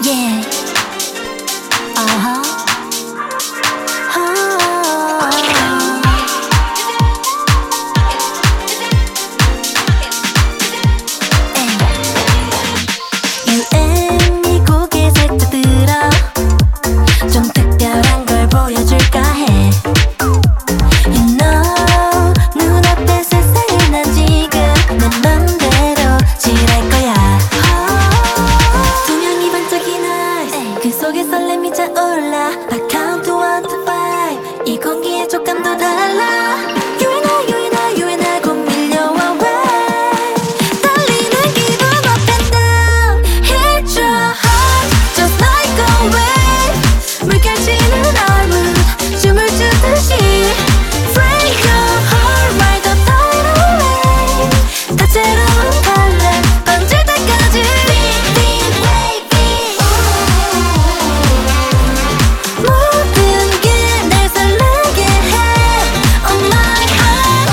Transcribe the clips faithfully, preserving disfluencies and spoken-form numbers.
Yeah. Uh-huh. 유엠이 고개 살짝 들어 좀 특별한 걸 보여줄까 해. You know 눈앞에 세상을 난 지금 내 맘대로 칠할 거야. 투명이 반짝이는 eyes 그 속에 설렘이 차올라. I count to one to five 이 공기의 촉감도 달라. You and I, you and I, you and I 곧 밀려와 way. 떨리는 기분 up and down. Hit your heart just like a wave. 물결치는 our mood 춤을 추듯이. Break your heart right the tidal wave. 다채로운 컬러 번질 때까지. Beat, beat, wavy. 모든 게 날 설레게 해. Oh my heart.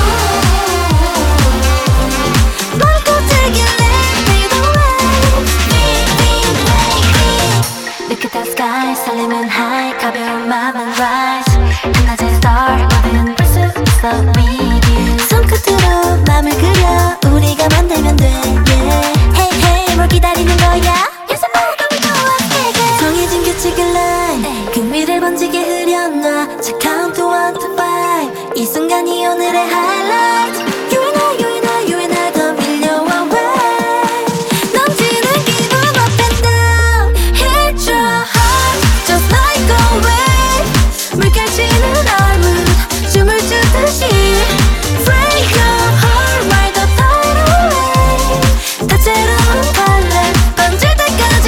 널 꽂히길래 fade away. Beat, beat, wavy. Look at that sky 설렘은 high 가벼운 맘은 rise. 한낮의 star 모든 볼 수 있어 with you. 손끝으로 맘을 그려 우리가 만들면 돼. Yeah. Hey hey 뭘 기다리는 거야. 예선 너무 좋아. 정해진 규칙을 line 그 위를 번지게 흐려놔. 자 count to one to five 이 순간이 오늘의 highlight. You and I, you and I, you and I 더 밀려와 way. 넘치는 기분 up and down. Hit your heart just like a wave. 물결치는 our mood 춤을 추듯이. Break your heart right the tidal wave. 다채로운 컬러 번질 때까지.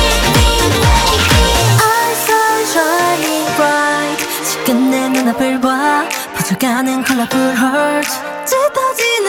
Eyes are shining bright 지금 내 눈앞을 봐 퍼져가는 colorful heart. 짙어지는